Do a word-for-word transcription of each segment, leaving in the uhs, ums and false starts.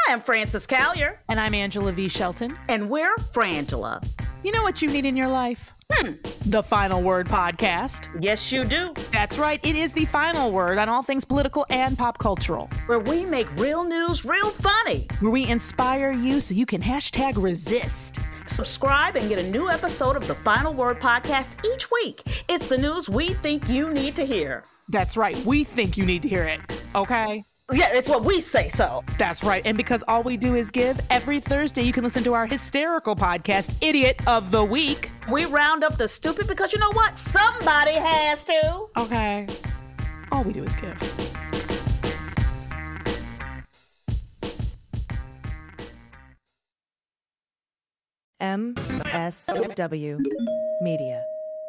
I'm Frances Callier. And I'm Angela V. Shelton. And we're Frangela. You know what you need in your life? Hmm. The Final Word Podcast. Yes, you do. That's right. It is the final word on all things political and pop cultural. Where we make real news real funny. Where we inspire you so you can hashtag resist. Subscribe and get a new episode of the Final Word Podcast each week. It's the news we think you need to hear. That's right. We think you need to hear it. Okay? Yeah, it's what we say so. That's right. And because all we do is give, every Thursday you can listen to our hysterical podcast, Idiot of the Week. We round up the stupid because you know what? Somebody has to. Okay. All we do is give. M S W Media.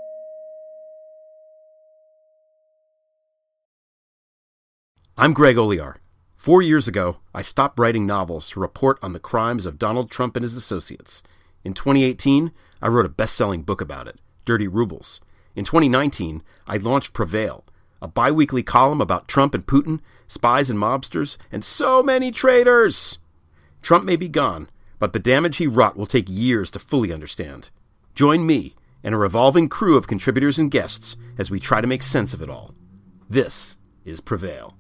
I'm Greg Olear. Four years ago, I stopped writing novels to report on the crimes of Donald Trump and his associates. In twenty eighteen, I wrote a best-selling book about it, Dirty Rubles. In twenty nineteen, I launched Prevail, a bi-weekly column about Trump and Putin, spies and mobsters, and so many traitors! Trump may be gone, but the damage he wrought will take years to fully understand. Join me and a revolving crew of contributors and guests as we try to make sense of it all. This is Prevail.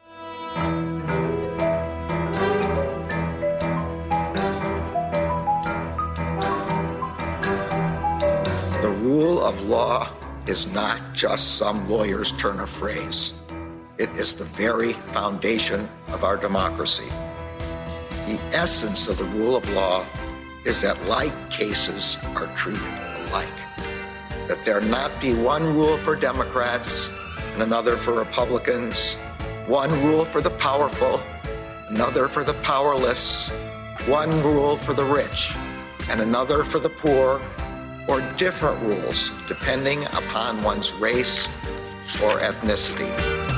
The rule of law is not just some lawyer's turn of phrase. It is the very foundation of our democracy. The essence of the rule of law is that like cases are treated alike. That there not be one rule for Democrats and another for Republicans, one rule for the powerful, another for the powerless, one rule for the rich, and another for the poor, or different rules depending upon one's race or ethnicity.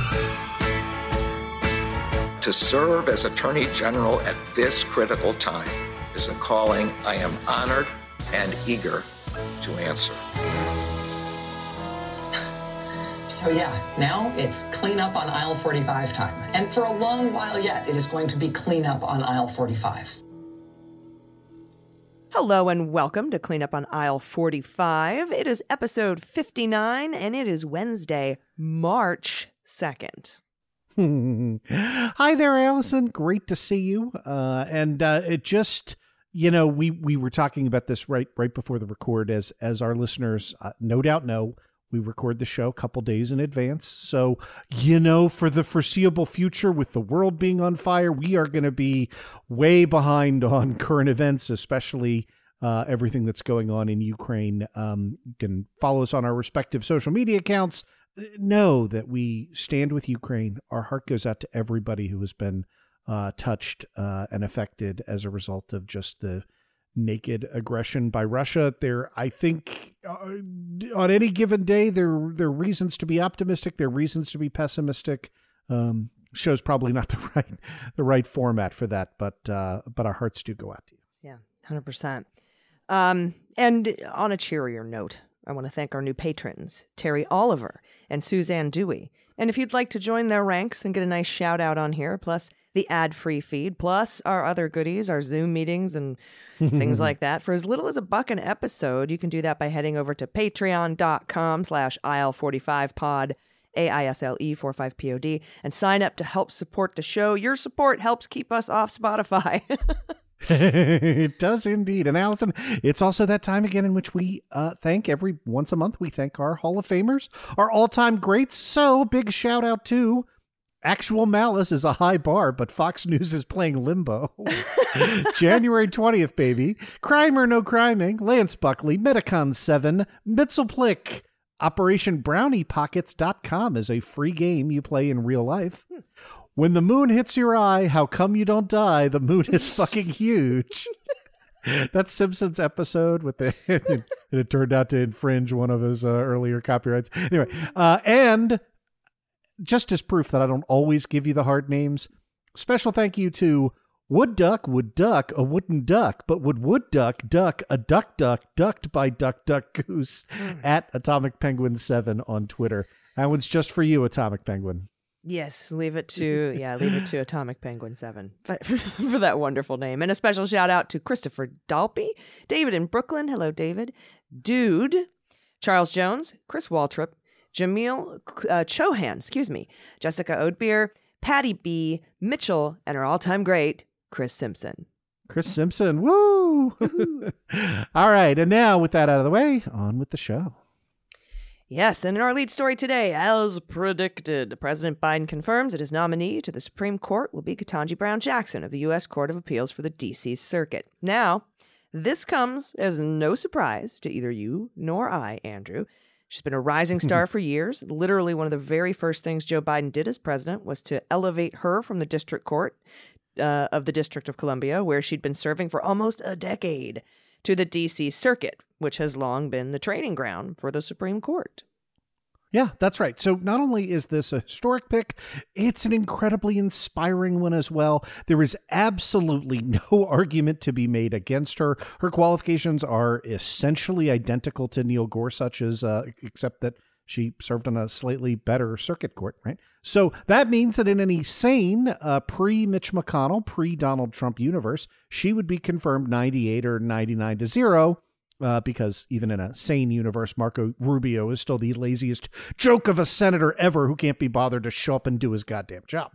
To serve as Attorney General at this critical time is a calling I am honored and eager to answer. So yeah, now it's clean up on aisle forty-five time. And for a long while yet, it is going to be clean up on aisle forty-five. Hello and welcome to Clean Up on Aisle forty-five. It is episode fifty-nine and it is Wednesday, March second. Hi there, Allison. Great to see you. Uh, and uh, it just, you know, we, we were talking about this right right before the record, as as our listeners uh, no doubt know. We record the show a couple days in advance. So, you know, for the foreseeable future, with the world being on fire, we are going to be way behind on current events, especially uh, everything that's going on in Ukraine. Um, you can follow us on our respective social media accounts. Know that we stand with Ukraine. Our heart goes out to everybody who has been uh, touched uh, and affected as a result of just the naked aggression by Russia. There, I think, uh, on any given day, there there are reasons to be optimistic. There are reasons to be pessimistic. Um, show's probably not the right the right format for that, but uh, but our hearts do go out to you. Yeah, one hundred percent. Um, and on a cheerier note, I want to thank our new patrons, Terry Oliver and Suzanne Dewey. And if you'd like to join their ranks and get a nice shout out on here, plus the ad-free feed, plus our other goodies, our Zoom meetings and things like that, for as little as a buck an episode, you can do that by heading over to patreon.com slash aisle45pod, A I S L E forty-five P O D, and sign up to help support the show. Your support helps keep us off Spotify. It does indeed. And Allison, it's also that time again in which we uh, thank every once a month, we thank our Hall of Famers, our all-time greats. So big shout out to Actual Malice is a high bar, but Fox News is playing Limbo. January twentieth, baby. Crime or No Criming, Lance Buckley, Metacon seven, Mitzelplick. Operation Brownie Pockets dot com is a free game you play in real life. When the moon hits your eye, how come you don't die? The moon is fucking huge. That Simpsons episode with the and it turned out to infringe one of his uh, earlier copyrights. Anyway, uh, and just as proof that I don't always give you the hard names, special thank you to Wood Duck, Would Duck, a wooden duck, but would Wood Duck duck a duck duck ducked by Duck Duck Goose at Atomic Penguin seven on Twitter. That one's just for you, Atomic Penguin. Yes, leave it to yeah, leave it to Atomic Penguin seven but for that wonderful name. And a special shout out to Christopher Dalpy, David in Brooklyn. Hello, David. Dude, Charles Jones, Chris Waltrip, Jamil uh, Chohan, excuse me, Jessica Oatbeer, Patty B, Mitchell, and our all-time great Chris Simpson. Chris Simpson, woo! All right, and now with that out of the way, on with the show. Yes, and in our lead story today, as predicted, President Biden confirms that his nominee to the Supreme Court will be Ketanji Brown Jackson of the U S Court of Appeals for the D C Circuit. Now, this comes as no surprise to either you nor I, Andrew. She's been a rising star for years. Literally one of the very first things Joe Biden did as president was to elevate her from the district court uh, of the District of Columbia, where she'd been serving for almost a decade, to the D C Circuit, which has long been the training ground for the Supreme Court. Yeah, that's right. So not only is this a historic pick, it's an incredibly inspiring one as well. There is absolutely no argument to be made against her. Her qualifications are essentially identical to Neil Gorsuch's, uh, except that she served on a slightly better circuit court, right? So that means that in any sane uh, pre-Mitch McConnell, pre-Donald Trump universe, she would be confirmed ninety-eight or ninety-nine to zero. Uh, because even in a sane universe, Marco Rubio is still the laziest joke of a senator ever who can't be bothered to show up and do his goddamn job.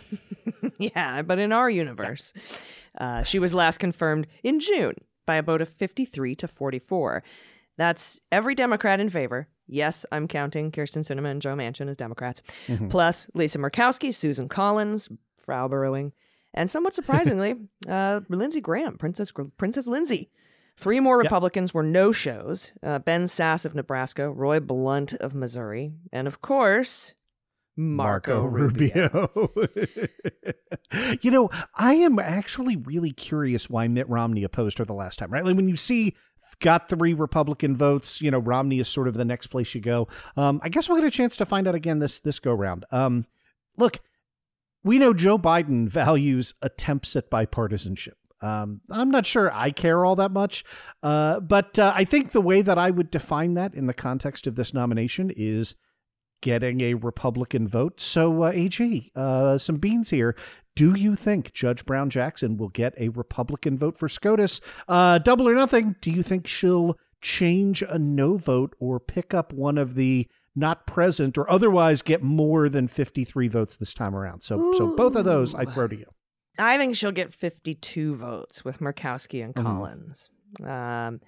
Yeah, but in our universe, uh, she was last confirmed in June by a vote of fifty-three to forty-four. That's every Democrat in favor. Yes, I'm counting Kyrsten Sinema and Joe Manchin as Democrats, mm-hmm. plus Lisa Murkowski, Susan Collins, Frau Burrowing, and somewhat surprisingly, uh, Lindsey Graham, Princess Princess Lindsay. Three more Republicans yep. were no-shows. Uh, Ben Sasse of Nebraska, Roy Blunt of Missouri, and of course, Marco, Marco Rubio. Rubio. You know, I am actually really curious why Mitt Romney opposed her the last time, right? Like when you see got three Republican votes, you know, Romney is sort of the next place you go. Um, I guess we'll get a chance to find out again this, this go round. Um, look, we know Joe Biden values attempts at bipartisanship. Um, I'm not sure I care all that much, uh, but uh, I think the way that I would define that in the context of this nomination is getting a Republican vote. So, uh, A G, uh, some beans here. Do you think Judge Brown Jackson will get a Republican vote for SCOTUS? Uh, double or nothing, do you think she'll change a no vote or pick up one of the not present or otherwise get more than fifty-three votes this time around? So, Ooh. so both of those I throw to you. I think she'll get fifty-two votes with Murkowski and Collins. Mm-hmm. Um,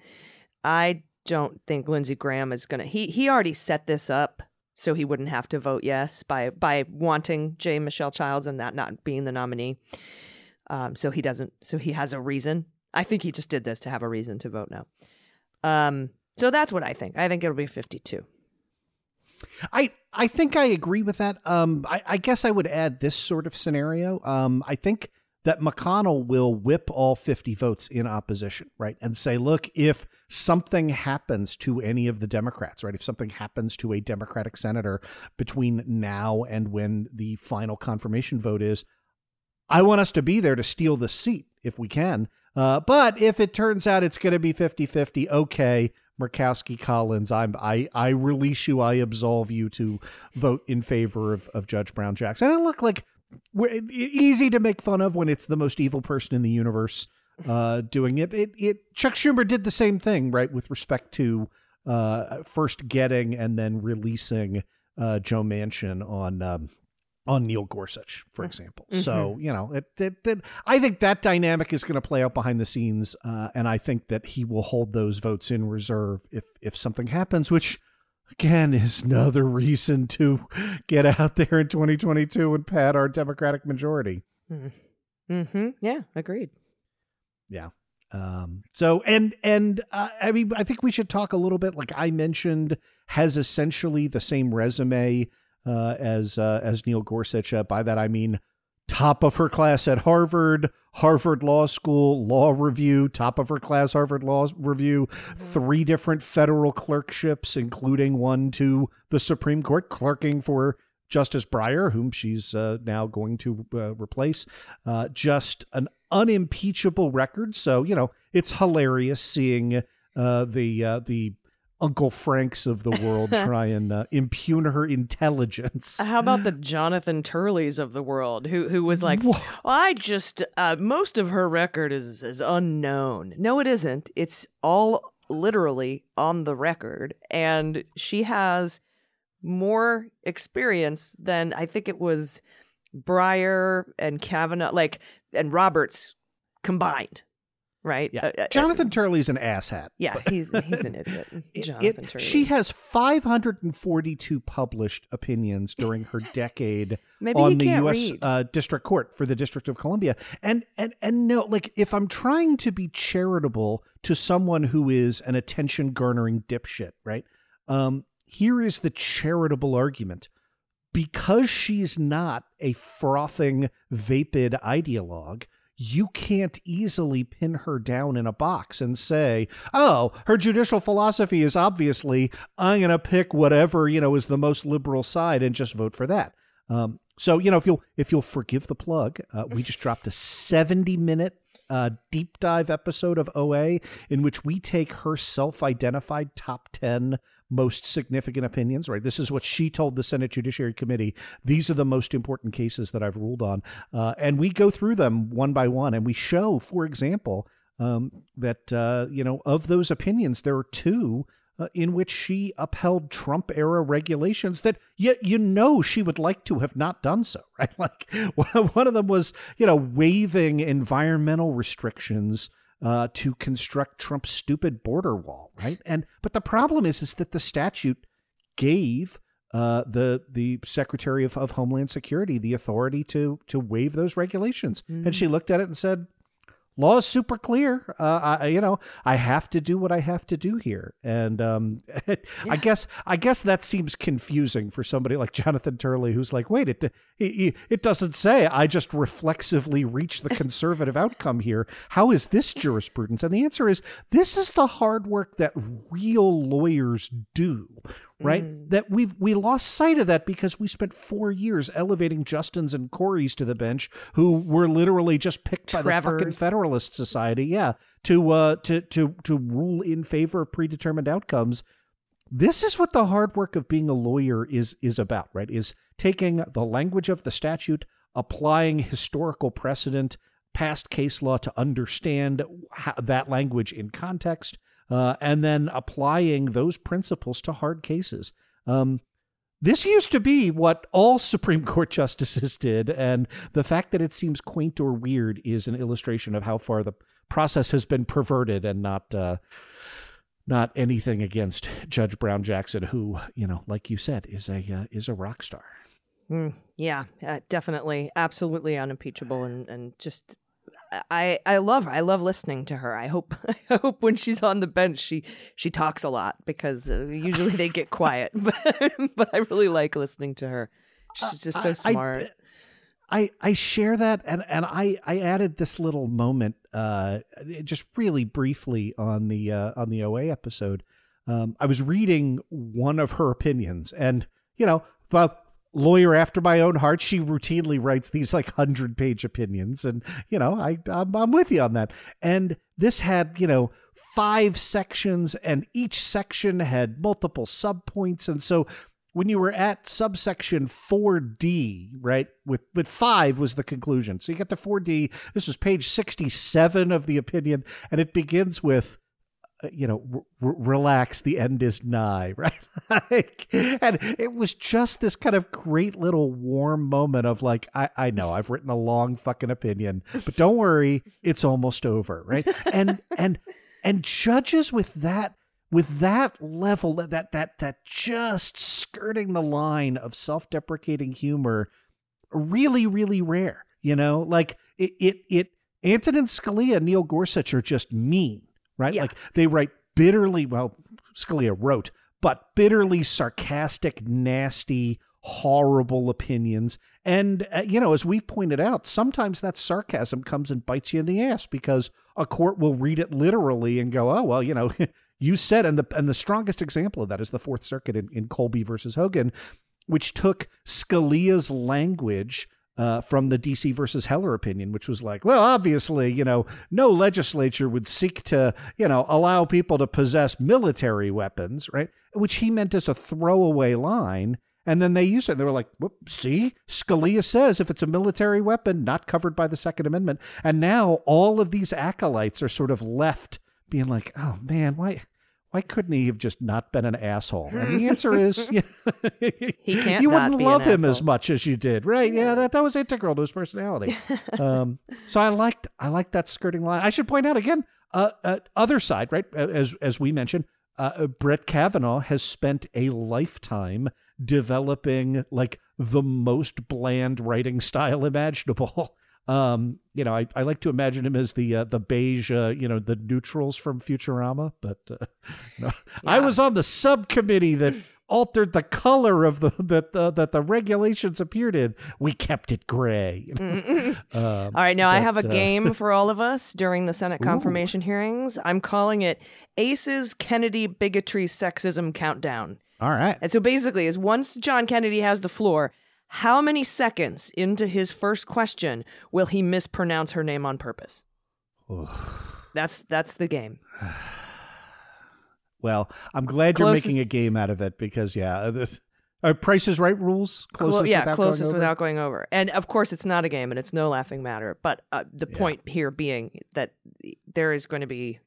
I don't think Lindsey Graham is going to... He he already set this up so he wouldn't have to vote yes by by wanting J. Michelle Childs and that not being the nominee. Um, so he doesn't... So he has a reason. I think he just did this to have a reason to vote no. Um, so that's what I think. I think it'll be fifty-two. I I think I agree with that. Um, I, I guess I would add this sort of scenario. Um, I think that McConnell will whip all fifty votes in opposition, right? And say, look, if something happens to any of the Democrats, right? If something happens to a Democratic senator between now and when the final confirmation vote is, I want us to be there to steal the seat if we can. Uh, but if it turns out it's going to be fifty-fifty, okay, Murkowski, Collins, I'm, I I release you, I absolve you to vote in favor of, of Judge Brown Jackson. And look, like, we're, easy to make fun of when it's the most evil person in the universe uh, doing it. It, it. Chuck Schumer did the same thing, right, with respect to uh, first getting and then releasing uh, Joe Manchin on um, on Neil Gorsuch, for example. Mm-hmm. So, you know, it, it, it, I think that dynamic is going to play out behind the scenes, uh, and I think that he will hold those votes in reserve if if something happens, which, again, is another reason to get out there in twenty twenty-two and pad our Democratic majority. Mm-hmm. Yeah, agreed. Yeah. Um, so, and, and, uh, I mean, I think we should talk a little bit, like I mentioned, has essentially the same resume uh, as, uh, as Neil Gorsuch. Uh, by that, I mean, top of her class at Harvard, Harvard Law School, Law Review, top of her class, Harvard Law Review, three different federal clerkships, including one to the Supreme Court, clerking for Justice Breyer, whom she's uh, now going to uh, replace. Uh, just an unimpeachable record. So, you know, it's hilarious seeing uh, the uh, the Uncle Franks of the world try and uh, impugn her intelligence. How about the Jonathan Turleys of the world, who who was like, well, I just, uh, most of her record is, is unknown. No, it isn't. It's all literally on the record. And she has more experience than, I think it was Breyer and Kavanaugh, like, and Roberts combined. Right. Yeah. Uh, Jonathan Turley's an asshat. Yeah, he's he's an idiot. Jonathan it, Turley. She has five hundred forty-two published opinions during her decade Maybe on he the can't U S uh, District Court for the District of Columbia. And and and no, like if I'm trying to be charitable to someone who is an attention garnering dipshit, right? Um, here is the charitable argument. Because she's not a frothing, vapid ideologue, you can't easily pin her down in a box and say, oh, her judicial philosophy is obviously, I'm going to pick whatever, you know, is the most liberal side and just vote for that. Um, so, you know, if you'll if you'll forgive the plug, uh, we just dropped a seventy minute uh, deep dive episode of O A in which we take her self-identified top ten most significant opinions, right? This is what she told the Senate Judiciary Committee. These are the most important cases that I've ruled on. Uh, and we go through them one by one. And we show, for example, um, that, uh, you know, of those opinions, there are two uh, in which she upheld Trump era regulations that yet, you know, she would like to have not done so, right? Like one of them was, you know, waiving environmental restrictions Uh, to construct Trump's stupid border wall, right? And but the problem is, is that the statute gave uh, the the Secretary of, of Homeland Security the authority to to waive those regulations, mm. and she looked at it and said, "Law is super clear. Uh, I, you know, I have to do what I have to do here." And um, yeah. I guess I guess that seems confusing for somebody like Jonathan Turley, who's like, "Wait, it it, it doesn't say I just reflexively reach the conservative outcome here. How is this jurisprudence?" And the answer is, this is the hard work that real lawyers do. Right. Mm. That we've we lost sight of that because we spent four years elevating Justins and Corys to the bench, who were literally just picked by Trevors. the fucking Federalist Society. Yeah. To uh to to to rule in favor of predetermined outcomes. This is what the hard work of being a lawyer is is about, right? Is taking the language of the statute, applying historical precedent, past case law to understand how, that language in context. Uh, and then applying those principles to hard cases. Um, this used to be what all Supreme Court justices did, and the fact that it seems quaint or weird is an illustration of how far the process has been perverted, and not uh, not anything against Judge Brown Jackson, who, you know, like you said, is a uh, is a rock star. Mm, yeah, uh, definitely, absolutely unimpeachable, and and just. I, I love her. I love listening to her. I hope I hope when she's on the bench she she talks a lot, because uh, usually they get quiet. But but I really like listening to her. She's just so smart. I, I I share that, and and I I added this little moment, uh, just really briefly on the uh, on the O A episode. Um, I was reading one of her opinions, and you know, but. Lawyer after my own heart, she routinely writes these like hundred page opinions, and you know I I'm, I'm with you on that. And this had, you know, five sections, and each section had multiple subpoints, and so when you were at subsection four D, right, with with five was the conclusion. So you get to four D. This was page sixty-seven of the opinion, and it begins with, you know, r- relax, the end is nigh, right? Like, and it was just this kind of great little warm moment of like, I, I know I've written a long fucking opinion, but don't worry, it's almost over, right? And and and judges with that with that level, that that that just skirting the line of self-deprecating humor, really, really rare. You know, like it it it Antonin Scalia, Neil Gorsuch are just mean. Right? Yeah. Like they write bitterly, well, Scalia wrote, but bitterly sarcastic, nasty, horrible opinions. And, uh, you know, as we've pointed out, sometimes that sarcasm comes and bites you in the ass, because a court will read it literally and go, oh, well, you know, you said, and the and the strongest example of that is the Fourth Circuit in, in Colby versus Hogan, which took Scalia's language uh, from the D C versus Heller opinion, which was like, well, obviously, you know, no legislature would seek to, you know, allow people to possess military weapons, right? Which he meant as a throwaway line. And then they used it. And they were like, whoop, see, Scalia says if it's a military weapon, not covered by the Second Amendment. And now all of these acolytes are sort of left being like, oh, man, why why couldn't he have just not been an asshole? And the answer is, you, know, he can't you not wouldn't be love an him asshole. as much as you did. Right. Yeah, that, that was integral to his personality. um, so I liked I liked that skirting line. I should point out again, uh, uh, other side, right, as, as we mentioned, uh, Brett Kavanaugh has spent a lifetime developing like the most bland writing style imaginable. Um, you know, I, I like to imagine him as the uh, the beige, uh, you know, the neutrals from Futurama. But uh, no. yeah. I was on the subcommittee that altered the color of the that the, that the regulations appeared in. We kept it gray. You know? um, all right, now but, I have a uh, game for all of us during the Senate confirmation hearings. I'm calling it Ace's Kennedy Bigotry Sexism Countdown. All right. And so basically, is once John Kennedy has the floor, how many seconds into his first question will he mispronounce her name on purpose? that's that's the game. Well, I'm glad Closest, you're making a game out of it because, yeah, the uh, Price is Right rules. Closest clo- yeah, without closest going over. without going over. And of course, it's not a game, and it's no laughing matter. But uh, the Yeah. point here being that there is going to be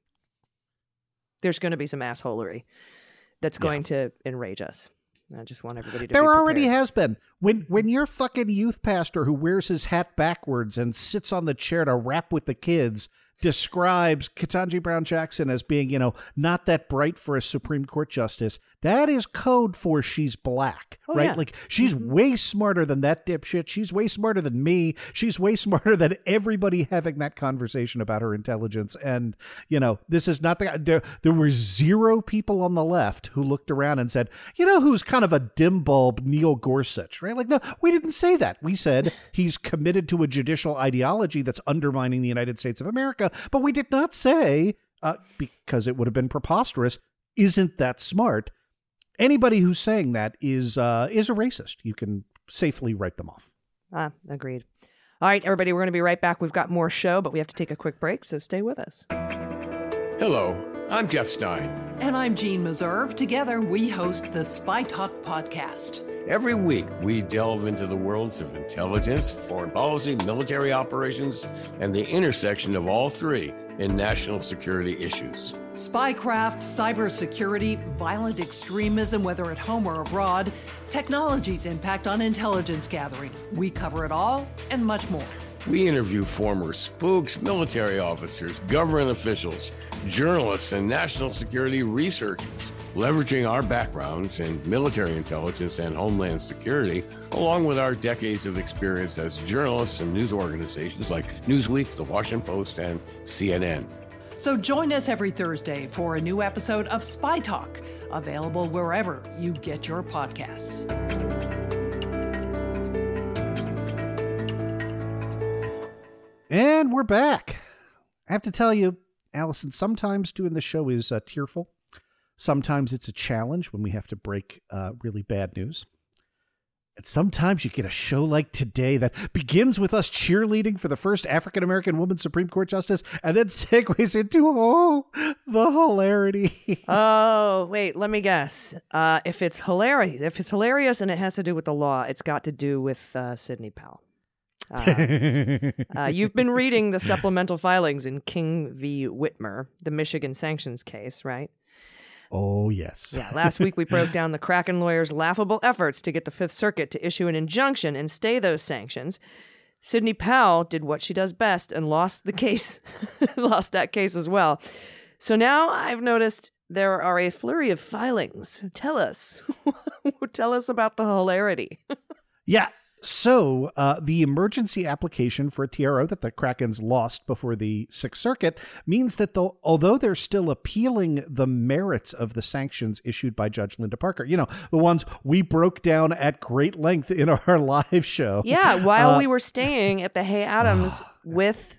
there's going to be some assholery that's going yeah. to enrage us. I just want everybody to There be already prepared. has been. When when your fucking youth pastor who wears his hat backwards and sits on the chair to rap with the kids describes Ketanji Brown Jackson as being, you know, not that bright for a Supreme Court justice, that is code for she's black, oh, right? Yeah. Like, she's mm-hmm. way smarter than that dipshit. She's way smarter than me. She's way smarter than everybody having that conversation about her intelligence. And, you know, this is not the, there, there were zero people on the left who looked around and said, you know, who's kind of a dim bulb, Neil Gorsuch, right? Like, no, we didn't say that. We said he's committed to a judicial ideology that's undermining the United States of America. But we did not say, uh, because it would have been preposterous, isn't that smart? Anybody who's saying that is uh, is a racist. You can safely write them off. Ah, agreed. All right, everybody, we're going to be right back. We've got more show, but we have to take a quick break, so stay with us. Hello, I'm Jeff Stein. And I'm Jean Meserve. Together, we host the Spy Talk podcast. Every week, we delve into the worlds of intelligence, foreign policy, military operations, and the intersection of all three in national security issues. Spycraft, cybersecurity, violent extremism, whether at home or abroad, technology's impact on intelligence gathering. We cover it all and much more. We interview former spooks, military officers, government officials, journalists, and national security researchers, leveraging our backgrounds in military intelligence and homeland security, along with our decades of experience as journalists and news organizations like Newsweek, The Washington Post, and C N N. So join us every Thursday for a new episode of Spy Talk, available wherever you get your podcasts. And we're back. I have to tell you, Allison, sometimes doing the show is uh, tearful. Sometimes it's a challenge when we have to break uh, really bad news. And sometimes you get a show like today that begins with us cheerleading for the first African-American woman Supreme Court justice and then segues into, oh, the hilarity. Oh, wait, let me guess. Uh, if it's hilarious, if it's hilarious and it has to do with the law, it's got to do with uh, Sidney Powell. Uh, uh, you've been reading the supplemental filings in King v. Whitmer, the Michigan sanctions case, right? Oh, yes. Yeah, last week we broke down the Kraken lawyers' laughable efforts to get the Fifth Circuit to issue an injunction and stay those sanctions. Sidney Powell did what she does best and lost the case, lost that case as well. So now I've noticed there are a flurry of filings. Tell us. Tell us about the hilarity. Yeah. So uh, the emergency application for a T R O that the Krakens lost before the Sixth Circuit means that the, although they're still appealing the merits of the sanctions issued by Judge Linda Parker, you know, the ones we broke down at great length in our live show. Yeah, while uh, we were staying at the Hay Adams with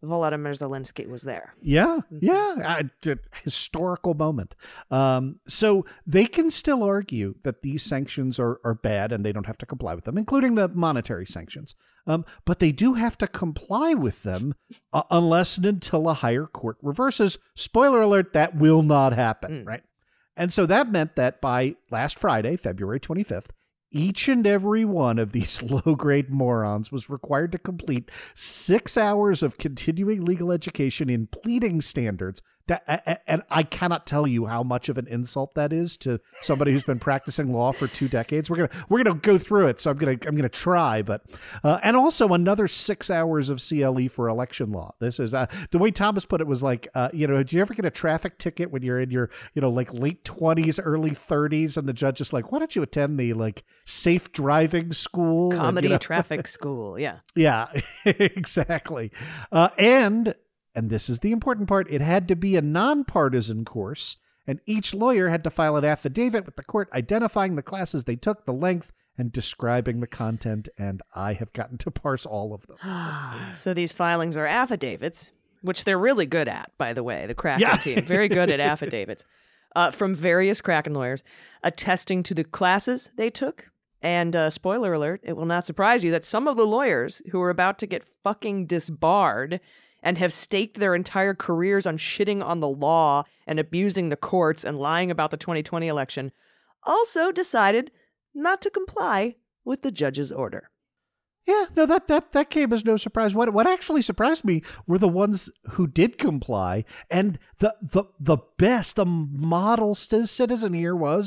Volodymyr Zelensky was there. Yeah, yeah, a, a historical moment. Um, so they can still argue that these sanctions are, are bad and they don't have to comply with them, including the monetary sanctions. Um, but they do have to comply with them uh, unless and until a higher court reverses. Spoiler alert, that will not happen, mm. right? And so that meant that by last Friday, February twenty-fifth, each and every one of these low-grade morons was required to complete six hours of continuing legal education in pleading standards. That, and I cannot tell you how much of an insult that is to somebody who's been practicing law for two decades. We're gonna we're gonna go through it, so I'm gonna I'm gonna try. But uh, and also another six hours of C L E for election law. This is uh, the way Thomas put it was like, uh, you know, do you ever get a traffic ticket when you're in your you know like late twenties, early thirties, and the judge is like, why don't you attend the like safe driving school, comedy and, you know, traffic school? Yeah, yeah, exactly, uh, and. And this is the important part. It had to be a nonpartisan course, and each lawyer had to file an affidavit with the court identifying the classes they took, the length, and describing the content. And I have gotten to parse all of them. So these filings are affidavits, which they're really good at, by the way, the Kraken yeah. team. Very good at affidavits uh, from various Kraken lawyers attesting to the classes they took. And uh, spoiler alert, it will not surprise you that some of the lawyers who are about to get fucking disbarred and have staked their entire careers on shitting on the law and abusing the courts and lying about the twenty twenty election, also decided not to comply with the judge's order. Yeah, no, that that that came as no surprise. What what actually surprised me were the ones who did comply, and the the the best, the model citizen here was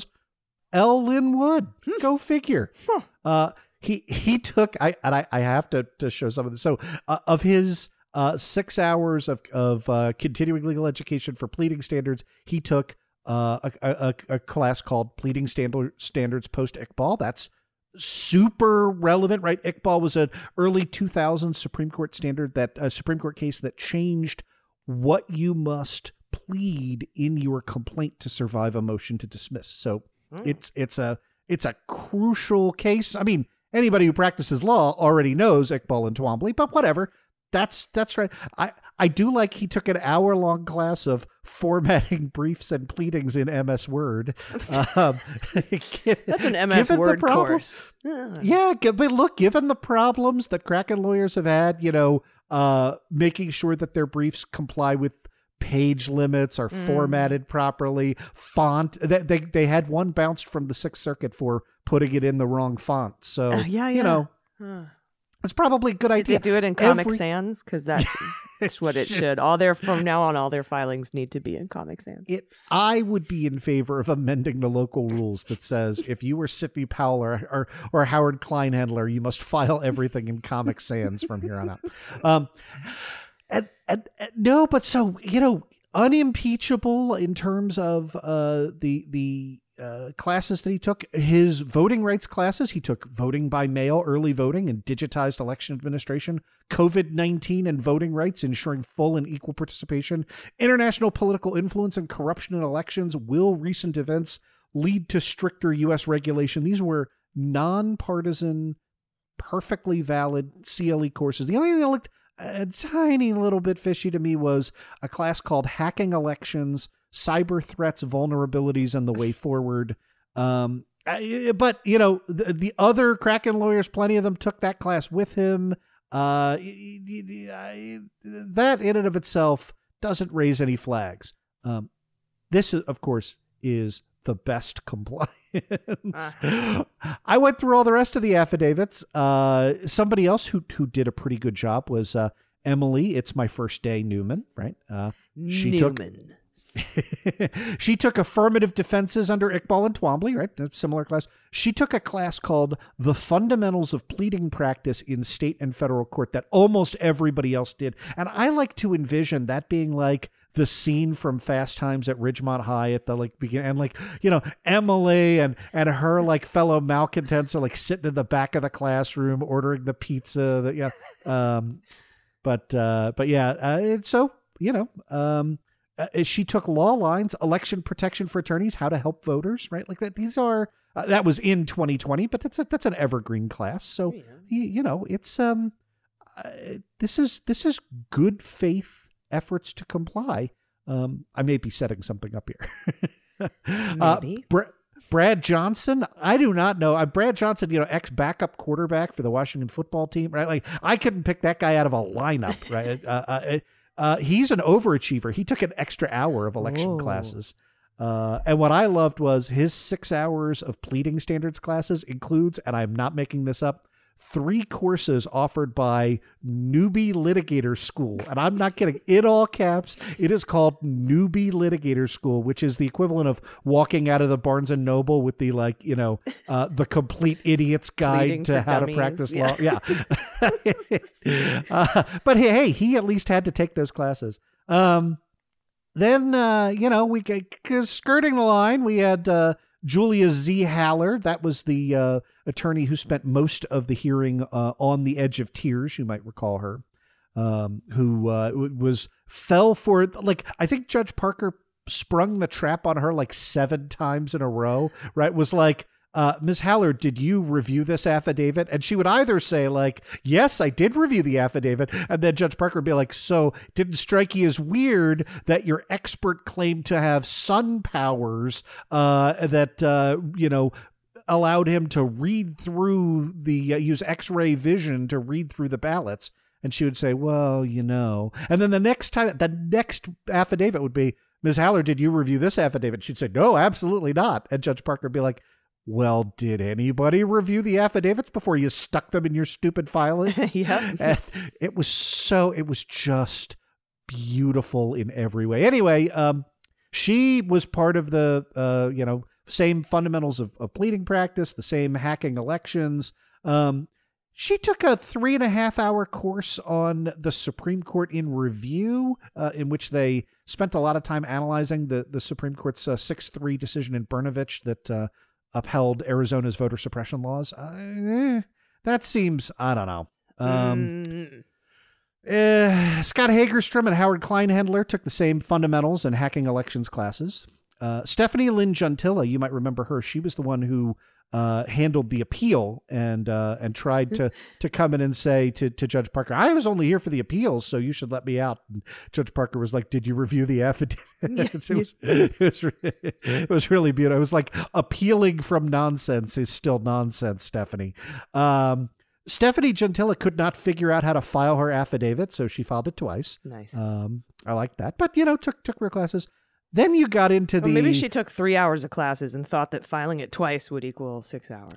L. Lynn Wood. Go figure. Huh. Uh, he he took I and I, I have to to show some of this. So uh, of his. Uh, six hours of of uh, continuing legal education for pleading standards. He took uh, a, a, a class called Pleading Standard, Standards Post-Iqbal. That's super relevant, right? Iqbal was an early two thousands Supreme Court standard, that a uh, Supreme Court case that changed what you must plead in your complaint to survive a motion to dismiss. So mm. it's it's a it's a crucial case. I mean, anybody who practices law already knows Iqbal and Twombly, but whatever. That's that's right. I, I do like he took an hour long class of formatting briefs and pleadings in M S Word. Um, given, that's an M S Word problem, course. Yeah, but look, given the problems that Kraken lawyers have had, you know, uh, making sure that their briefs comply with page limits, are mm. formatted properly, font. They, they they had one bounced from the Sixth Circuit for putting it in the wrong font. So uh, yeah, yeah. you know. Huh. It's probably a good idea. Did they do it in Comic Every... Sans? Because that's what it should. All their from now on, all their filings need to be in Comic Sans. It. I would be in favor of amending the local rules that says if you were Sidney Powell or or, or Howard Kleinhandler, you must file everything in Comic Sans from here on out. Um, and, and, and no, but so you know, unimpeachable in terms of uh the the. Uh, classes that he took, his voting rights classes. He took voting by mail, early voting, and digitized election administration, COVID nineteen and voting rights, ensuring full and equal participation, international political influence and corruption in elections. Will recent events lead to stricter U S regulation? These were nonpartisan, perfectly valid C L E courses. The only thing that looked a tiny little bit fishy to me was a class called Hacking Elections, Cyber Threats, Vulnerabilities, and the Way Forward. Um, but, you know, the, the other Kraken lawyers, plenty of them took that class with him. Uh, that in and of itself doesn't raise any flags. Um, this, of course, is the best compliance. Uh. I went through all the rest of the affidavits. Uh, somebody else who who did a pretty good job was uh, Emily. It's my first day Newman, right? Uh, she Newman. took. She took affirmative defenses under Iqbal and Twombly, right? A similar class. She took a class called The Fundamentals of Pleading Practice in State and Federal Court that almost everybody else did. And I like to envision that being like the scene from Fast Times at Ridgemont High at the like beginning, and like, you know, Emily and and her like fellow malcontents are like sitting in the back of the classroom ordering the pizza. That yeah, um, but uh, but yeah, uh, so you know, um. Uh, she took law lines, election protection for attorneys, how to help voters, right? Like that. These are uh, that was in twenty twenty, but that's a, that's an evergreen class. So yeah. you, you know, it's um, this is this is good faith efforts to comply. Um, I may be setting something up here. Maybe. Uh, Br- Brad Johnson, I do not know. Uh, Brad Johnson, you know, ex-backup quarterback for the Washington football team, right? Like, I couldn't pick that guy out of a lineup, right? uh, uh, uh, he's an overachiever. He took an extra hour of election Whoa. classes. Uh, and what I loved was his six hours of pleading standards classes includes, and I'm not making this up, three courses offered by Newbie Litigator School. And I'm not kidding. In all caps, it is called Newbie Litigator School, which is the equivalent of walking out of the Barnes and Noble with the, like, you know, uh, the complete idiot's guide Pleading to for how dummies, to practice yeah. law. Yeah. uh, but hey, hey, he at least had to take those classes. Um, then, uh, you know, we cause skirting the line, we had, uh, Julia Z. Haller, that was the uh, attorney who spent most of the hearing uh, on the edge of tears, you might recall her, um, who uh, was fell for, like, I think Judge Parker sprung the trap on her like seven times in a row, right? Was like, uh, Miz Haller, did you review this affidavit? And she would either say like, yes, I did review the affidavit. And then Judge Parker would be like, so didn't strike you as weird that your expert claimed to have sun powers uh, that, uh, you know, allowed him to read through the, uh, use X-ray vision to read through the ballots? And she would say, well, you know, and then the next time, the next affidavit would be, Miz Haller, did you review this affidavit? She'd say, no, absolutely not. And Judge Parker would be like, well, did anybody review the affidavits before you stuck them in your stupid filings? Yeah. And it was so, it was just beautiful in every way. Anyway, um, she was part of the, uh, you know, same fundamentals of, of pleading practice, the same hacking elections. Um, she took a three and a half hour course on the Supreme Court in review, uh, in which they spent a lot of time analyzing the, the Supreme Court's uh, six three decision in Brnovich that, uh, upheld Arizona's voter suppression laws. Uh, eh, that seems, I don't know. Um, mm. uh, Scott Hagerstrom and Howard Kleinhendler took the same fundamentals and hacking elections classes. Uh, Stephanie Lynn Gentilla, you might remember her. She was the one who uh, handled the appeal and uh, and tried to to come in and say to, to Judge Parker, I was only here for the appeals, so you should let me out. And Judge Parker was like, did you review the affidavit? Yeah, it, was, it, was, it was really beautiful. It was like appealing from nonsense is still nonsense, Stephanie. Um, Stephanie Gentilla could not figure out how to file her affidavit, so she filed it twice. Nice. Um, I like that. But, you know, took took real classes. Then you got into the... Or maybe she took three hours of classes and thought that filing it twice would equal six hours.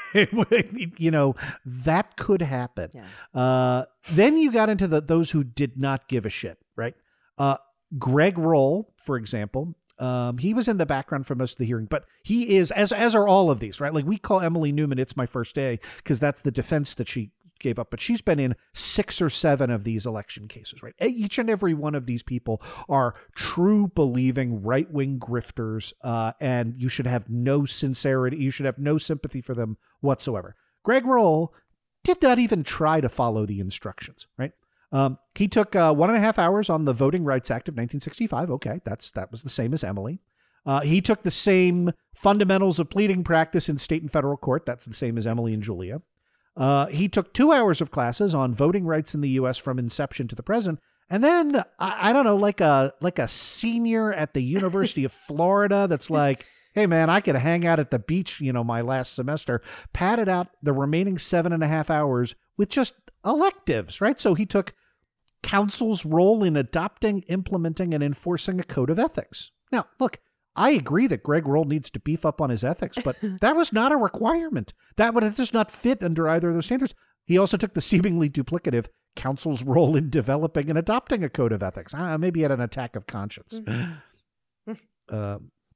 You know, that could happen. Yeah. Uh, then you got into the those who did not give a shit, right? Uh, Greg Roll, for example, um, he was in the background for most of the hearing, but he is, as as are all of these, right? Like we call Emily Newman, It's My First Day, because that's the defense that she gave up, but she's been in six or seven of these election cases, right? Each and every one of these people are true believing right-wing grifters, uh, and you should have no sincerity, you should have no sympathy for them whatsoever. Greg Roll did not even try to follow the instructions, right? Um, he took uh, one and a half hours on the Voting Rights Act of nineteen sixty-five. Okay, that's that was the same as Emily. Uh, he took the same fundamentals of pleading practice in state and federal court. That's the same as Emily and Julia. Uh, he took two hours of classes on voting rights in the U S from inception to the present. And then, I, I don't know, like a like a senior at the University of Florida that's like, hey, man, I could hang out at the beach, you know, my last semester, padded out the remaining seven and a half hours with just electives, right? So he took counsel's role in adopting, implementing, and enforcing a code of ethics. Now, look, I agree that Greg Roll needs to beef up on his ethics, but that was not a requirement. That would does not fit under either of those standards. He also took the seemingly duplicative counsel's role in developing and adopting a code of ethics. Uh, maybe he had an attack of conscience. Mm-hmm. uh,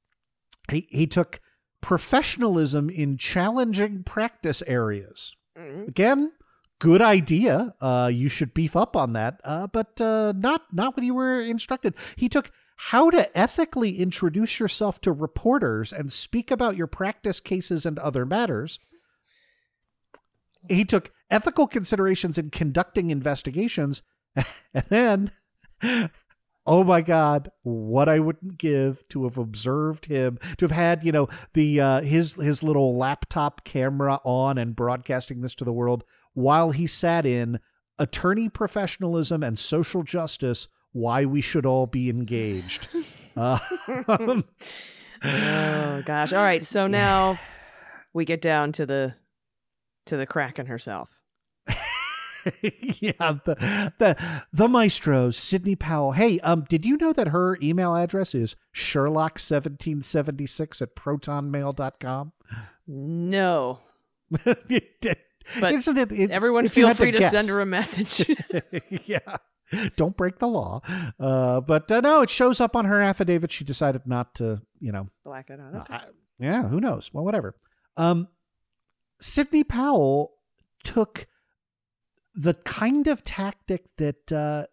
he, he took professionalism in challenging practice areas. Mm-hmm. Again, good idea. Uh, you should beef up on that, uh, but uh, not, not what you were instructed. He took how to ethically introduce yourself to reporters and speak about your practice cases and other matters. He took ethical considerations in conducting investigations. And then, oh my God, what I wouldn't give to have observed him, to have had, you know, the uh, his his little laptop camera on and broadcasting this to the world while he sat in attorney professionalism and social justice, why we should all be engaged. uh, oh, gosh. All right. So now we get down to the to the Kraken herself. yeah, the, the the maestro, Sidney Powell. Hey, um, did you know that her email address is Sherlock seventeen seventy-six at proton mail dot com? No. But Isn't it, it, everyone feel free to, to send her a message. Yeah. Don't break the law. Uh, but uh, no, it shows up on her affidavit. She decided not to, you know. Black it out. Okay. Uh, yeah, who knows? Well, whatever. Um, Sidney Powell took the kind of tactic that uh,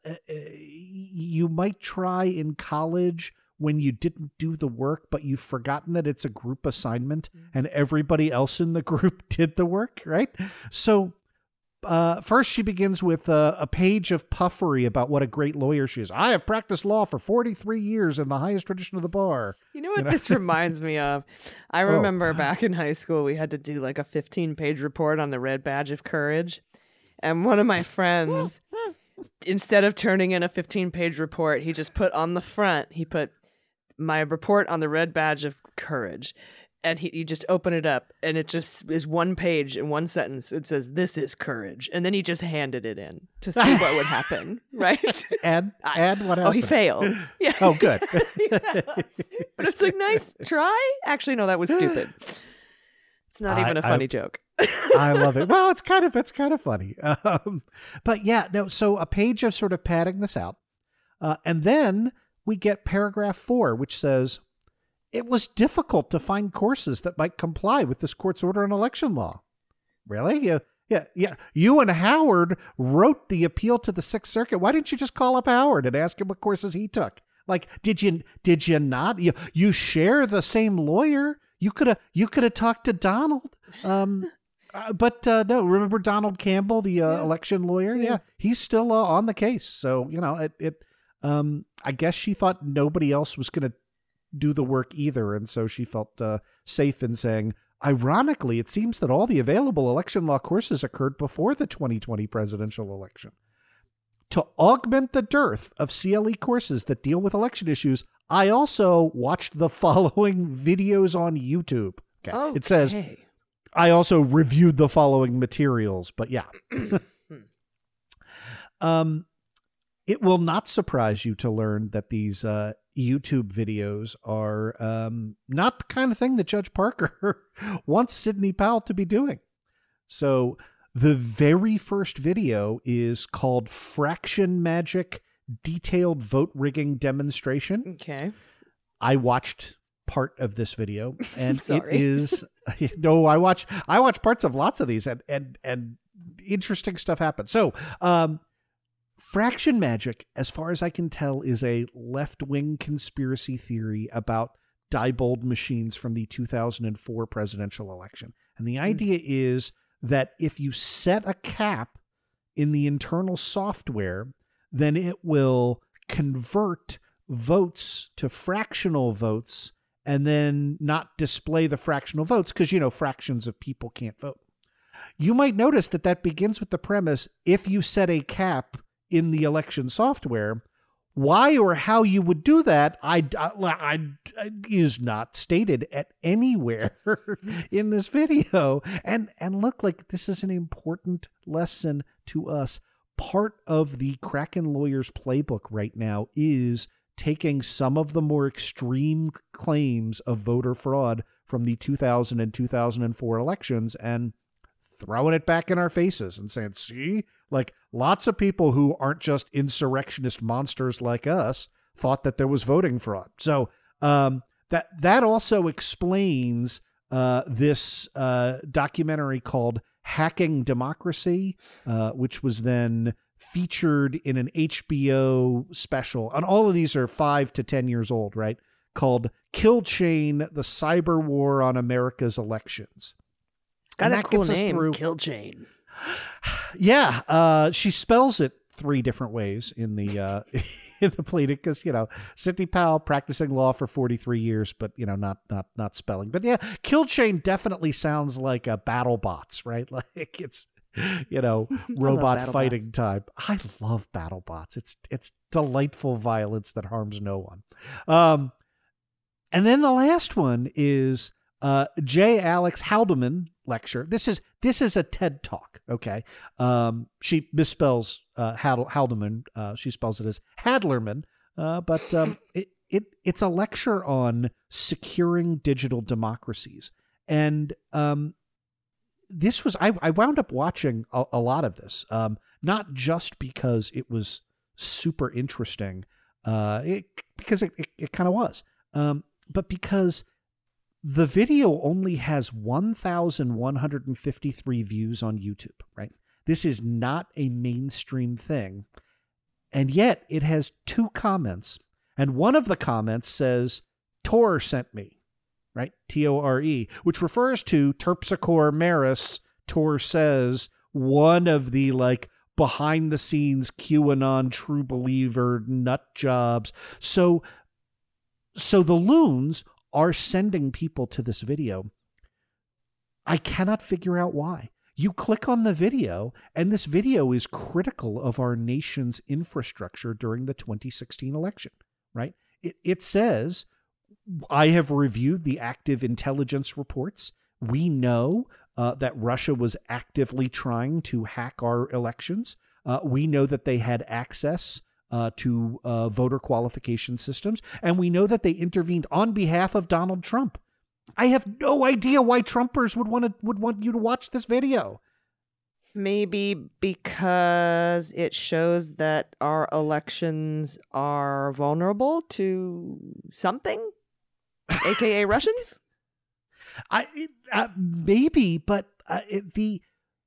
you might try in college when you didn't do the work, but you've forgotten that it's a group assignment and everybody else in the group did the work, right? So uh, first she begins with uh, a page of puffery about what a great lawyer she is. I have practiced law for forty-three years in the highest tradition of the bar. You know what you know? This reminds me of? I remember oh. back in high school, we had to do like a fifteen-page report on the Red Badge of Courage. And one of my friends, instead of turning in a fifteen-page report, he just put on the front, he put my report on the Red Badge of Courage. And he, he just opened it up, and it just is one page in one sentence. It says, "This is courage." And then he just handed it in to see what would happen, right? And, I, and what happened? Oh, he failed. Yeah. Oh, good. Yeah. But it's like, nice try. Actually, no, that was stupid. It's not even I, a funny I, joke. I love it. Well, it's kind of, it's kind of funny. Um, but yeah, no, so a page of sort of padding this out. Uh, and then we get paragraph four, which says, it was difficult to find courses that might comply with this court's order on election law. Really? Yeah, yeah, yeah. You and Howard wrote the appeal to the Sixth Circuit. Why didn't you just call up Howard and ask him what courses he took? Like, did you, did you not? You, you share the same lawyer. You could have, you could have talked to Donald. Um, uh, but uh, no, remember Donald Campbell, the uh, yeah. election lawyer? Yeah, he's still uh, on the case. So, you know, it, it, um, I guess she thought nobody else was going to do the work either, and so she felt uh, safe in saying, ironically, it seems that all the available election law courses occurred before the twenty twenty presidential election. To augment the dearth of C L E courses that deal with election issues, I also watched the following videos on YouTube. Okay. Okay. It says, I also reviewed the following materials, but yeah. um, it will not surprise you to learn that these uh, YouTube videos are um, not the kind of thing that Judge Parker wants Sidney Powell to be doing. So the very first video is called Fraction Magic Detailed Vote Rigging Demonstration. Okay. I watched part of this video, and it is no, I watch I watch parts of lots of these, and and and interesting stuff happens. So, um, Fraction Magic, as far as I can tell, is a left-wing conspiracy theory about Diebold machines from the two thousand four presidential election. And the idea mm. is that if you set a cap in the internal software, then it will convert votes to fractional votes and then not display the fractional votes because, you know, fractions of people can't vote. You might notice that that begins with the premise, if you set a cap in the election software, why or how you would do that I, I, I, is not stated at anywhere in this video. And, and look, like this is an important lesson to us. Part of the Kraken Lawyers playbook right now is taking some of the more extreme claims of voter fraud from the two thousand and two thousand four elections and throwing it back in our faces and saying, see, like lots of people who aren't just insurrectionist monsters like us thought that there was voting fraud. So um, that that also explains uh, this uh, documentary called Hacking Democracy, uh, which was then featured in an H B O special. And all of these are five to ten years old, right? Called Kill Chain, The Cyber War on America's Elections. It's got and a cool name, through... Kill Chain. Yeah, uh, she spells it three different ways in the uh, in the plea because, you know, Sidney Powell practicing law for forty-three years, but, you know, not not not spelling. But yeah, Kill Chain definitely sounds like a BattleBots, right? Like it's you know, robot BattleBots. fighting time. I love BattleBots. It's it's delightful violence that harms no one. Um, and then the last one is uh, J. Alex Haldeman lecture. This is this is a TED Talk. Okay, um, she misspells uh, Hal- Haldeman. Uh, she spells it as Hadlerman, uh, but um, it it it's a lecture on securing digital democracies. And um, this was, I, I wound up watching a, a lot of this, um, not just because it was super interesting, uh, it, because it, it, it kind of was, um, but because the video only has one thousand one hundred fifty-three views on YouTube, right? This is not a mainstream thing. And yet it has two comments. And one of the comments says, Tor sent me. Right? T O R E, which refers to Terpsichore Maris, Tor says, one of the like behind the scenes QAnon true believer nut jobs. So, so the loons are sending people to this video. I cannot figure out why. You click on the video, and this video is critical of our nation's infrastructure during the twenty sixteen election, right? It, it says, I have reviewed the active intelligence reports. We know uh, that Russia was actively trying to hack our elections. Uh, we know that they had access uh, to uh, voter qualification systems, and we know that they intervened on behalf of Donald Trump. I have no idea why Trumpers would want to would want you to watch this video. Maybe because it shows that our elections are vulnerable to something. A K A Russians? I uh, maybe, but uh, it, the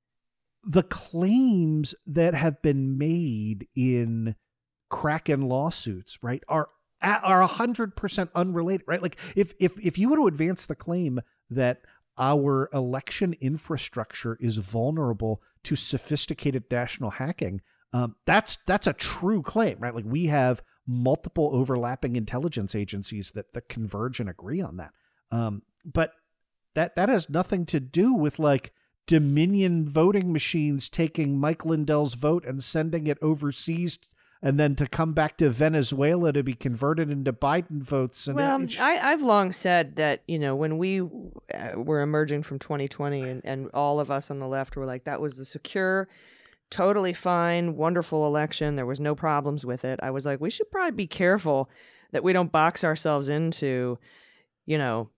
the claims that have been made in Kraken lawsuits, right, are are a hundred percent unrelated, right? Like if if if you were to advance the claim that our election infrastructure is vulnerable to sophisticated national hacking, um, that's that's a true claim, right? Like we have multiple overlapping intelligence agencies that, that converge and agree on that. Um, but that that has nothing to do with like Dominion voting machines taking Mike Lindell's vote and sending it overseas and then to come back to Venezuela to be converted into Biden votes. And well, it, I, I've long said that, you know, when we uh, were emerging from twenty twenty and, and all of us on the left were like, that was the secure, totally fine, wonderful election. There was no problems with it. I was like, we should probably be careful that we don't box ourselves into, you know,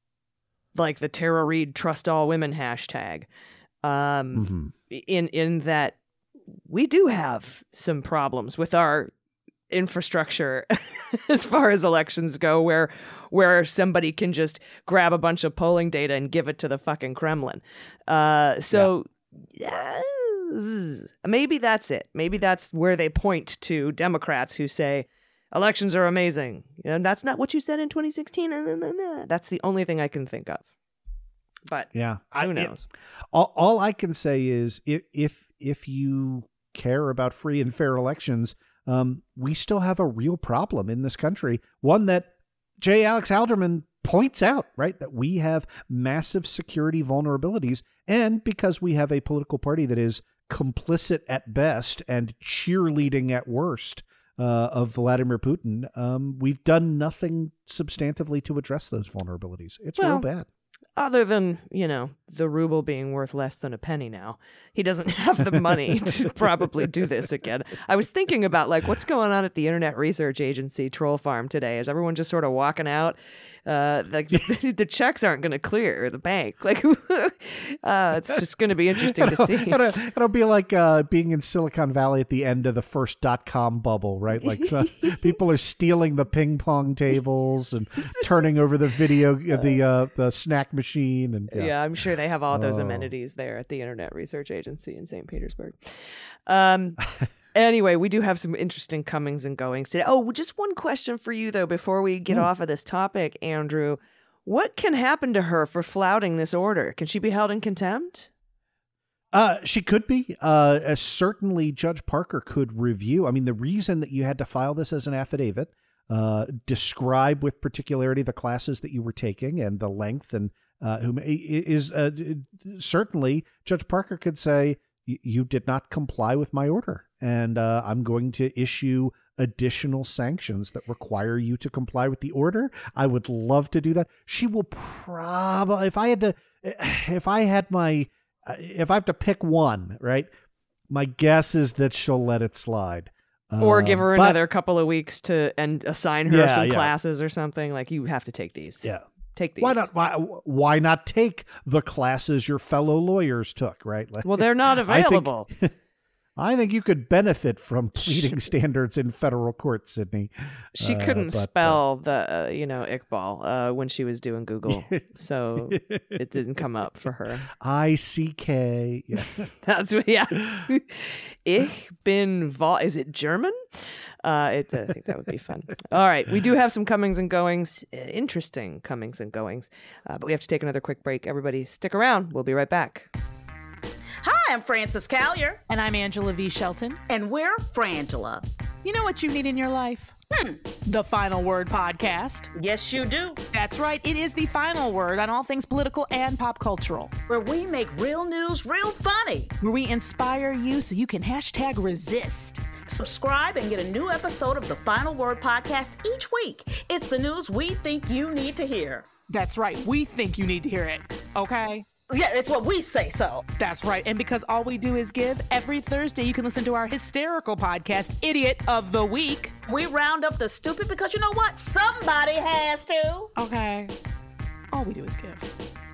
like the Tara Reid trust all women hashtag. Um, mm-hmm. in, in that we do have some problems with our infrastructure as far as elections go, where, where somebody can just grab a bunch of polling data and give it to the fucking Kremlin. Uh, so yeah. Maybe that's it. Maybe that's where they point to Democrats who say elections are amazing. And that's not what you said in twenty sixteen. That's the only thing I can think of. But yeah, who knows? It, all, all I can say is if if if you care about free and fair elections, um, we still have a real problem in this country. One that J. Alex Haldeman points out, right, that we have massive security vulnerabilities, and because we have a political party that is complicit at best and cheerleading at worst uh, of Vladimir Putin, um, we've done nothing substantively to address those vulnerabilities. It's well, real bad. Other than, you know, the ruble being worth less than a penny now, he doesn't have the money to probably do this again. I was thinking about, like, what's going on at the Internet Research Agency Troll Farm today? Is everyone just sort of walking out? Uh, like the, the checks aren't going to clear the bank. Like, uh, it's just going to be interesting it'll, to see. It'll, it'll be like uh, being in Silicon Valley at the end of the first dot-com bubble, right? Like uh, people are stealing the ping pong tables and turning over the video, the uh, the snack machine, and yeah. yeah, I'm sure they have all those Oh. amenities there at the Internet Research Agency in Saint Petersburg. Um. Anyway, we do have some interesting comings and goings today. Oh, just one question for you, though, before we get mm. off of this topic, Andrew. What can happen to her for flouting this order? Can she be held in contempt? Uh, she could be. Uh, uh, certainly, Judge Parker could review. I mean, the reason that you had to file this as an affidavit, uh, describe with particularity the classes that you were taking and the length, and uh, whom is uh, certainly Judge Parker could say, y- you did not comply with my order, and uh, I'm going to issue additional sanctions that require you to comply with the order. I would love to do that. She will probably, if I had to, if I had my, if I have to pick one, right, my guess is that she'll let it slide. Or give her um, but, another couple of weeks to and assign her Yeah, some yeah. classes or something. Like, you have to take these. Yeah. Take these. Why not? Why, why not take the classes your fellow lawyers took, right? Like, Well, they're not I think- available. I think you could benefit from pleading standards in federal court, Sydney. She Uh, couldn't but, uh, spell the, uh, you know, Iqbal uh, when she was doing Google, so it didn't come up for her. I C K. Yeah. That's what, yeah. Ich bin Vol. Is it German? Uh, it, I think that would be fun. All right, we do have some comings and goings, uh, interesting comings and goings, uh, but we have to take another quick break. Everybody, stick around. We'll be right back. Hi, I'm Frances Callier. And I'm Angela V. Shelton. And we're Frangela. You know what you need in your life? Hmm. The Final Word Podcast. Yes, you do. That's right. It is the final word on all things political and pop cultural. Where we make real news real funny. Where we inspire you so you can hashtag resist. Subscribe and get a new episode of the Final Word Podcast each week. It's the news we think you need to hear. That's right. We think you need to hear it. Okay? Yeah, it's what we say so. That's right. And because all we do is give, every Thursday you can listen to our hysterical podcast, Idiot of the Week. We round up the stupid because you know what? Somebody has to. Okay. All we do is give.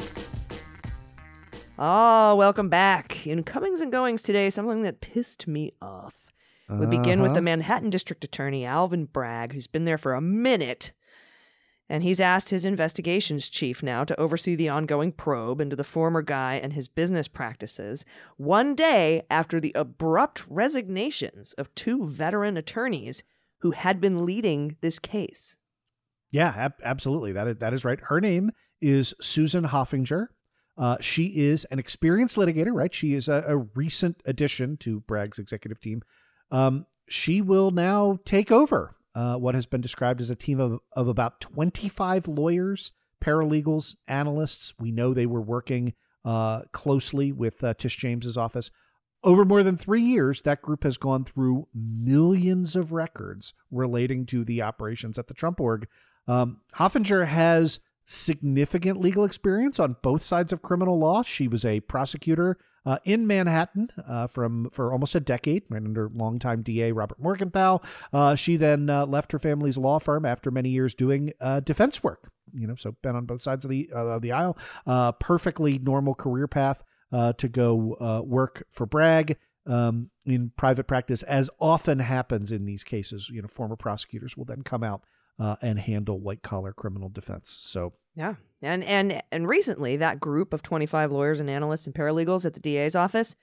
Oh, welcome back. In comings and goings today, something that pissed me off. We begin with Uh-huh. the Manhattan District Attorney, Alvin Bragg, who's been there for a minute. And he's asked his investigations chief now to oversee the ongoing probe into the former guy and his business practices, one day after the abrupt resignations of two veteran attorneys who had been leading this case. Yeah, ab- absolutely. That is, that is right. Her name is Susan Hoffinger. Uh, she is an experienced litigator, right? She is a, a recent addition to Bragg's executive team. Um, she will now take over uh, what has been described as a team of, of about twenty-five lawyers, paralegals, analysts. We know they were working uh, closely with uh, Tish James's office. Over more than three years, that group has gone through millions of records relating to the operations at the Trump org. Um, Hoffinger has significant legal experience on both sides of criminal law. She was a prosecutor uh, in Manhattan uh, from for almost a decade, right under longtime D A Robert Morgenthau. Uh, she then uh, left her family's law firm after many years doing uh, defense work. You know, so been on both sides of the uh, of the aisle. Uh, perfectly normal career path uh, to go uh, work for Bragg um, in private practice, as often happens in these cases. You know, former prosecutors will then come out Uh, and handle white-collar criminal defense. So Yeah. And and and recently, that group of twenty-five lawyers and analysts and paralegals at the D A's office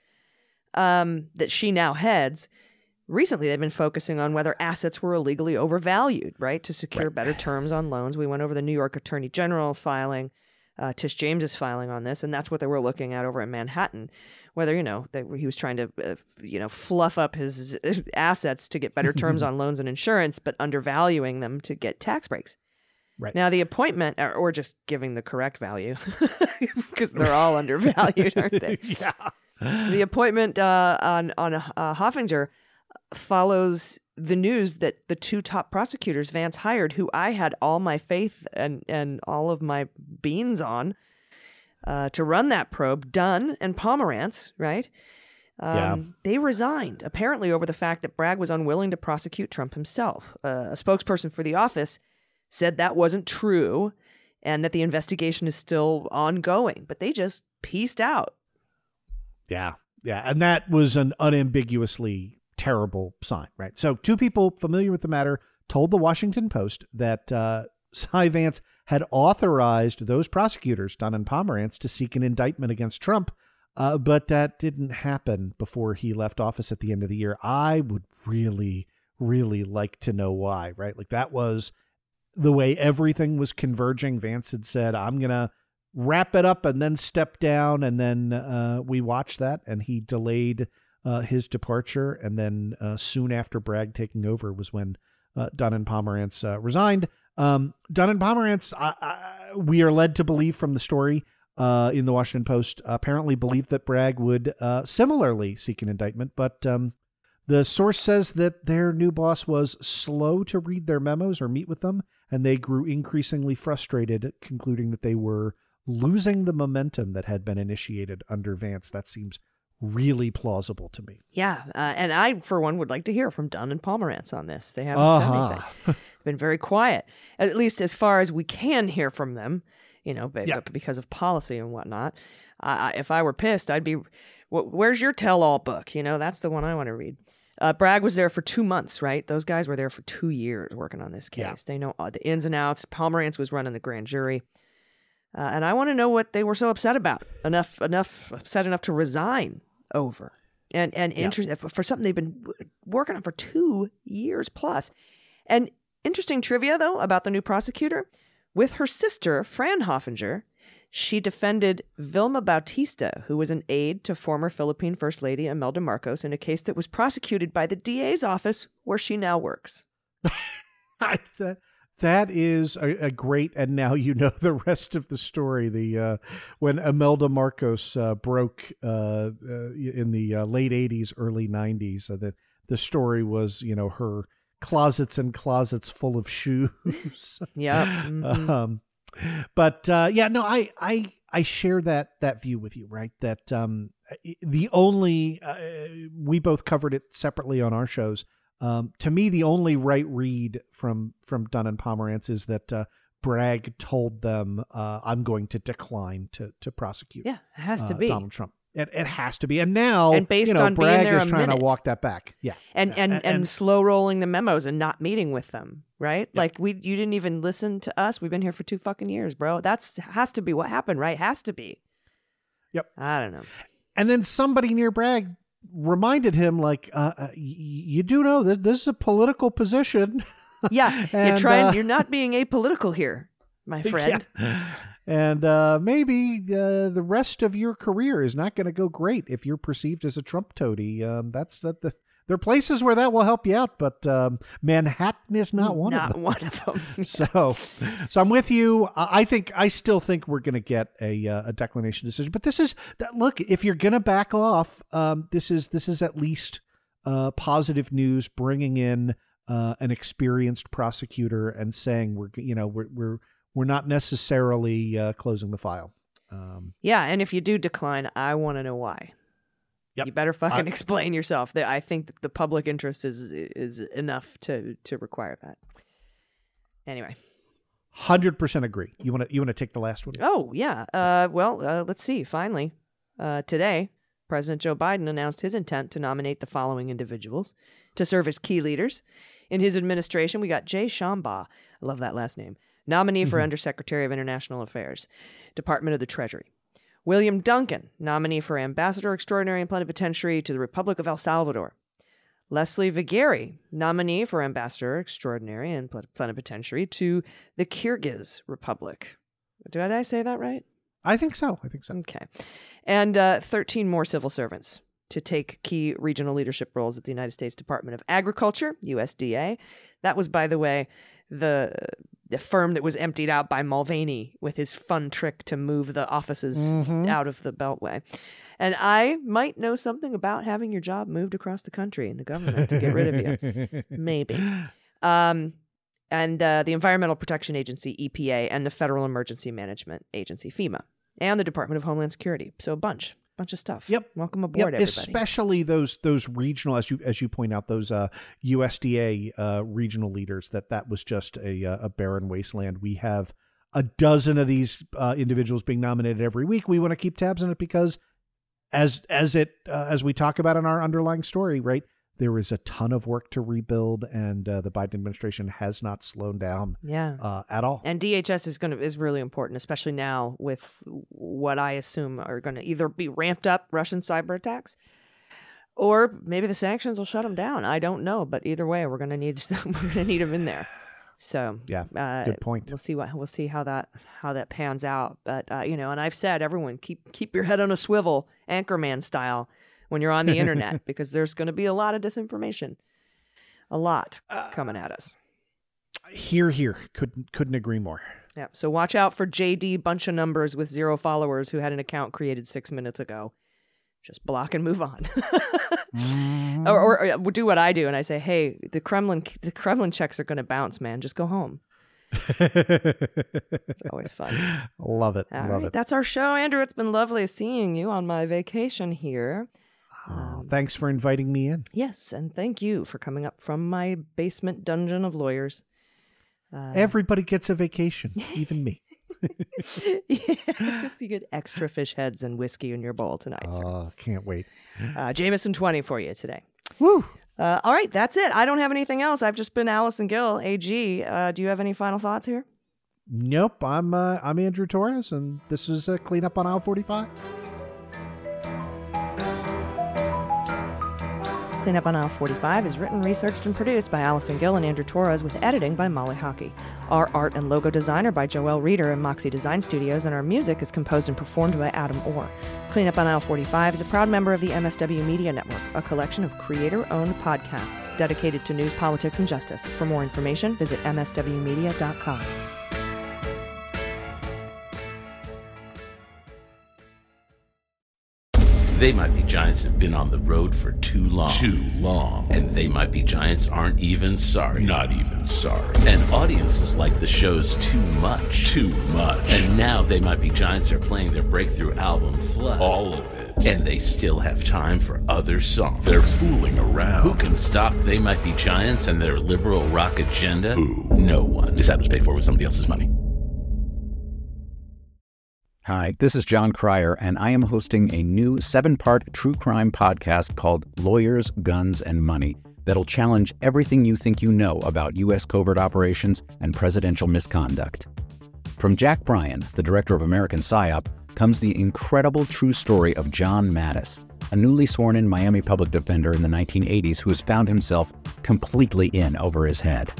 um, that she now heads, recently they've been focusing on whether assets were illegally overvalued, right, to secure Right. better terms on loans. We went over the New York Attorney General filing, uh, Tish James's filing on this, and that's what they were looking at over in Manhattan, whether, you know, they, he was trying to, uh, you know, fluff up his assets to get better terms on loans and insurance, but undervaluing them to get tax breaks. Right. Now, the appointment, or, or just giving the correct value, because they're all undervalued, aren't they? Yeah. The appointment uh, on, on uh, Hoffinger follows the news that the two top prosecutors Vance hired, who I had all my faith and, and all of my beans on, uh, to run that probe, Dunn and Pomerantz, right? Um, Yeah. They resigned, apparently over the fact that Bragg was unwilling to prosecute Trump himself. Uh, a spokesperson for the office said that wasn't true and that the investigation is still ongoing, but they just pieced out. Yeah. Yeah. And that was an unambiguously terrible sign, right? So two people familiar with the matter told the Washington Post that uh, Cy Vance had authorized those prosecutors, Dunn and Pomerantz, to seek an indictment against Trump, uh, but that didn't happen before he left office at the end of the year. I would really, really like to know why, right? Like, that was the way everything was converging. Vance had said, I'm going to wrap it up and then step down. And then uh, we watched that, and he delayed uh, his departure. And then uh, soon after Bragg taking over was when uh, Dunn and Pomerantz uh, resigned. Um, Dunn and Pomerantz, I, I, we are led to believe from the story, uh, in the Washington Post apparently believed that Bragg would uh, similarly seek an indictment, but um, the source says that their new boss was slow to read their memos or meet with them, and they grew increasingly frustrated, concluding that they were losing the momentum that had been initiated under Vance. That seems really plausible to me. Yeah, uh, and I, for one, would like to hear from Dunn and Pomerantz on this. They haven't Uh-huh. said anything. They've been very quiet, at least as far as we can hear from them, you know, but, Yeah. but because of policy and whatnot. Uh, if I were pissed, I'd be, "Wh- where's your tell-all book? You know, that's the one I want to read. Uh, Bragg was there for two months, right? Those guys were there for two years working on this case. Yeah. They know all the ins and outs. Pomerantz was running the grand jury. Uh, and I want to know what they were so upset about. Enough, enough, upset enough to resign over. And and Yeah. inter- for, for something they've been w- working on for two years plus. And interesting trivia, though, about the new prosecutor. With her sister, Fran Hoffinger, she defended Vilma Bautista, who was an aide to former Philippine First Lady Imelda Marcos in a case that was prosecuted by the D A's office, where she now works. that, that is a, a great, and now you know the rest of the story. The uh, when Imelda Marcos uh, broke uh, uh, in the uh, late eighties, early nineties, uh, the the story was, you know, her closets and closets full of shoes. Yeah. Mhm. Um, but uh, yeah, no, I, I, I share that, that view with you, right? That um, the only, uh, we both covered it separately on our shows. Um, to me, the only right read from, from Dunn and Pomerantz is that uh, Bragg told them, uh, I'm going to decline to, to prosecute. Yeah, it has to uh, be. Donald Trump. It, it has to be. And now, And based you know, on being Bragg there is a trying minute. to walk that back. Yeah. And, and, and, and- slow rolling the memos and not meeting with them, right? Yeah. Like, we you didn't even listen to us. We've been here for two fucking years, bro. That's has to be what happened, right? Has to be. Yep. I don't know. And then somebody near Bragg reminded him, like, uh, uh, y- you do know that this is a political position. Yeah, you're And, trying. uh, You're not being apolitical here, my friend. Yeah. And uh, maybe uh, the rest of your career is not going to go great if you're perceived as a Trump toady. Um, that's that. The, there are places where that will help you out, but um, Manhattan is not one not of them. one of them. So, so I'm with you. I I think I still think we're going to get a uh, a declination decision. But this is that. Look, if you're going to back off, um, this is this is at least uh, positive news, bringing in uh, an experienced prosecutor and saying we're you know we're we're we're not necessarily uh, closing the file. Um, Yeah, and if you do decline, I want to know why. Yep. You better fucking I- explain yourself. That I think that the public interest is is enough to to require that. Anyway. Hundred percent agree. You want to you want to take the last one? Oh yeah. Uh, well, uh, let's see. Finally, uh, today, President Joe Biden announced his intent to nominate the following individuals to serve as key leaders in his administration. We got Jay Shambaugh. I love that last name. Nominee for Undersecretary of International Affairs, Department of the Treasury. William Duncan, nominee for Ambassador Extraordinary and Plenipotentiary to the Republic of El Salvador. Leslie Vigeri, nominee for Ambassador Extraordinary and Plenipotentiary to the Kyrgyz Republic. Did I say that right? I think so. I think so. Okay. And uh, thirteen more civil servants to take key regional leadership roles at the United States Department of Agriculture, U S D A. That was, by the way, the the firm that was emptied out by Mulvaney with his fun trick to move the offices Mhm. out of the Beltway. And I might know something about having your job moved across the country in the government to get rid of you. Maybe. Um, and uh, the Environmental Protection Agency, E P A, and the Federal Emergency Management Agency, FEMA, and the Department of Homeland Security. So a bunch. Bunch of stuff. Yep. Welcome aboard, Yep, everybody. especially those those regional, as you as you point out, those uh, U S D A uh, regional leaders. That that was just a uh, a barren wasteland. We have a dozen of these uh, individuals being nominated every week. We want to keep tabs on it because, as as it uh, as we talk about in our underlying story, right, there is a ton of work to rebuild, and uh, the Biden administration has not slowed down Yeah. uh, at all. And D H S is going to is really important, especially now with what I assume are going to either be ramped up Russian cyber attacks, or maybe the sanctions will shut them down. I don't know, but either way, we're going to need we're going to need them in there. So Yeah, uh, good point. We'll see what we'll see how that how that pans out. But uh, you know, and I've said, everyone keep keep your head on a swivel, Anchorman style, when you're on the internet, because there's going to be a lot of disinformation, a lot coming at us. Here, here. Couldn't couldn't agree more. Yeah. So watch out for J D bunch of numbers with zero followers who had an account created six minutes ago. Just block and move on. mm. or, or, or do what I do and I say, hey, the Kremlin the Kremlin checks are going to bounce, man. Just go home. It's always fun. Love it. All Love right, it. that's our show, Andrew. It's been lovely seeing you on my vacation here. Oh, Um, thanks for inviting me in. yes, and thank you for coming up from my basement dungeon of lawyers. Uh, Everybody gets a vacation, even me. yes, you get extra fish heads and whiskey in your bowl tonight, sir. Oh, can't wait. Uh, Jameson twenty for you today. Woo! Uh, all right, that's it. I don't have anything else. I've just been Allison Gill, A G. Uh, do you have any final thoughts here? Nope. I'm uh, I'm Andrew Torres, and this is uh, Clean Up on Aisle forty-five. Clean Up on Aisle forty-five is written, researched, and produced by Allison Gill and Andrew Torres with editing by Molly Hockey. Our art and logo designer by Joelle Reeder and Moxie Design Studios, and our music is composed and performed by Adam Orr. Clean Up on Aisle forty-five is a proud member of the M S W Media Network, a collection of creator-owned podcasts dedicated to news, politics, and justice. For more information, visit m s w media dot com. They Might Be Giants have been on the road for too long. Too long. And They Might Be Giants aren't even sorry. Not even sorry. And audiences like the shows too much. Too much. And now They Might Be Giants are playing their breakthrough album, Flood. All of it. And they still have time for other songs. They're fooling around. Who can stop They Might Be Giants and their liberal rock agenda? Who? No one. This ad was paid for with somebody else's money. Hi, this is John Cryer, and I am hosting a new seven-part true crime podcast called Lawyers, Guns, and Money that'll challenge everything you think you know about U S covert operations and presidential misconduct. From Jack Bryan, the director of American PSYOP, comes the incredible true story of John Mattis, a newly sworn-in Miami public defender in the nineteen eighties who has found himself completely in over his head.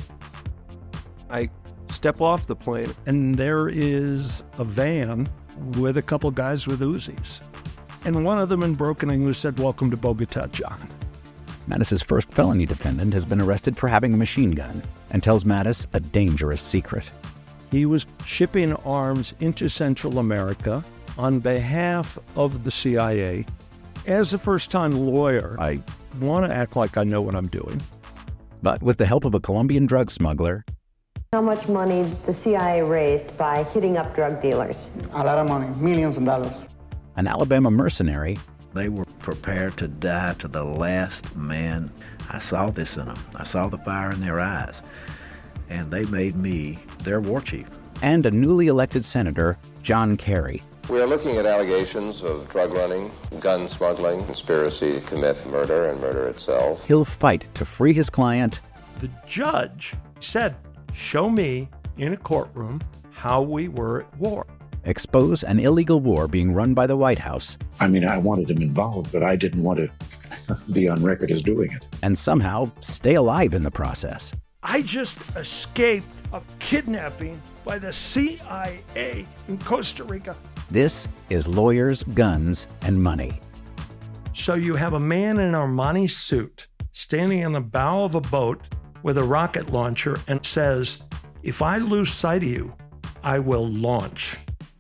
I step off the plane, and there is a van with a couple guys with Uzis. And one of them in broken English said, "Welcome to Bogota, John." Mattis's first felony defendant has been arrested for having a machine gun and tells Mattis a dangerous secret. He was shipping arms into Central America on behalf of the C I A. As a first-time lawyer, I want to act like I know what I'm doing. But with the help of a Colombian drug smuggler, how much money the C I A raised by hitting up drug dealers? A lot of money, millions of dollars. An Alabama mercenary, they were prepared to die to the last man. I saw this in them. I saw the fire in their eyes. And they made me their war chief. And a newly elected senator, John Kerry. We are looking at allegations of drug running, gun smuggling, conspiracy to commit murder and murder itself. He'll fight to free his client. The judge said, "Show me in a courtroom how we were at war." Expose an illegal war being run by the White House. I mean, I wanted him involved, but I didn't want to be on record as doing it. And somehow stay alive in the process. I just escaped a kidnapping by the C I A in Costa Rica. This is Lawyers, Guns, and Money. So you have a man in an Armani suit standing on the bow of a boat with a rocket launcher and says, "If I lose sight of you, I will launch.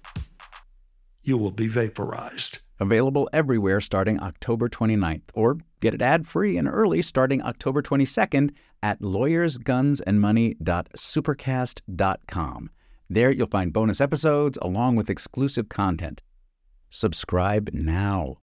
You will be vaporized." Available everywhere starting October twenty-ninth, or get it ad-free and early starting October twenty-second at lawyers guns and money dot supercast dot com. There you'll find bonus episodes along with exclusive content. Subscribe now.